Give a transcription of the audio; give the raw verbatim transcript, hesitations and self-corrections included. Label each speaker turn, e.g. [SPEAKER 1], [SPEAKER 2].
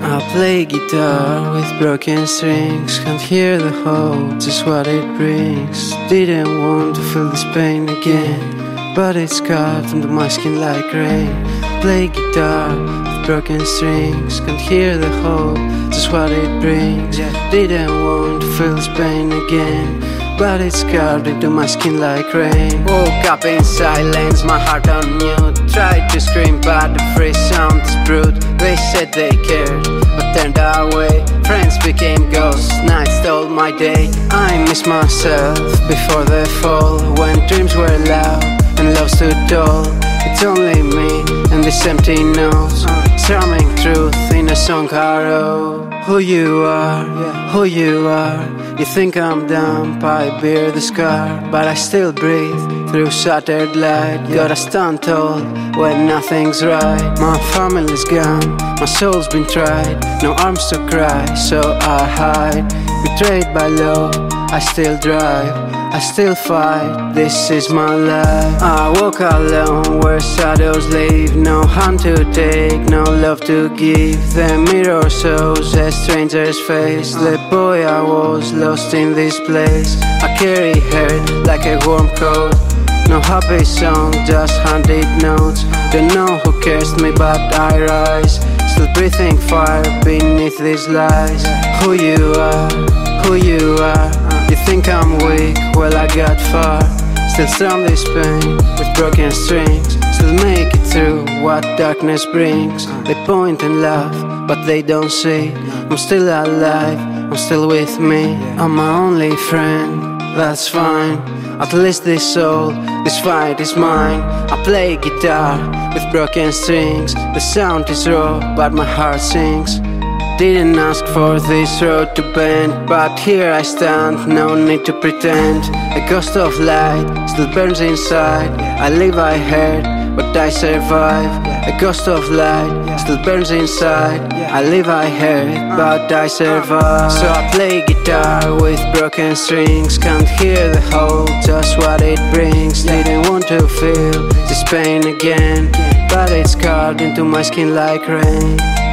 [SPEAKER 1] I play guitar with broken strings, can't hear the hope, just what it brings. Didn't want to feel this pain again, but it's carved into my skin like rain. Play guitar with broken strings, can't hear the hope, just what it brings. Didn't want to feel this pain again, but it's carved into my skin like rain. Woke up in silence, my heart on mute. Tried to scream but the free sound is brute. They said they cared, but turned away. Friends became ghosts, nights stole my day. I miss myself before the fall, when dreams were loud and love stood tall. It's only me and this empty nose, strumming truth in a song I wrote. Who you are, who you are. You think I'm dumb, I bear the scar, but I still breathe through shattered light. Gotta stand tall when nothing's right. My family's gone, my soul's been tried. No arms to cry, so I hide. Betrayed by love, I still drive, I still fight, this is my life. I walk alone where shadows leave, no hand to take, no love to give. The mirror shows a stranger's face, the boy I was lost in this place. I carry hurt like a warm coat, no happy song, just handed notes. Don't know who cursed me but I rise, still breathing fire beneath these lies. Who you are, who you are. You think I'm weak, well I got far. Still strum this pain with broken strings, still make it through what darkness brings. They point and laugh, but they don't see I'm still alive, I'm still with me. I'm my only friend, that's fine. At least this soul, this fight is mine. I play guitar with broken strings, the sound is raw, but my heart sings. Didn't ask for this road to bend, but here I stand, no need to pretend. A ghost of light still burns inside. I live, I hurt, but I survive. A ghost of light still burns inside. I live, I hurt, but I survive. So I play guitar with broken strings, can't hear the hope, just what it brings. Didn't want to feel this pain again, but it's carved into my skin like rain.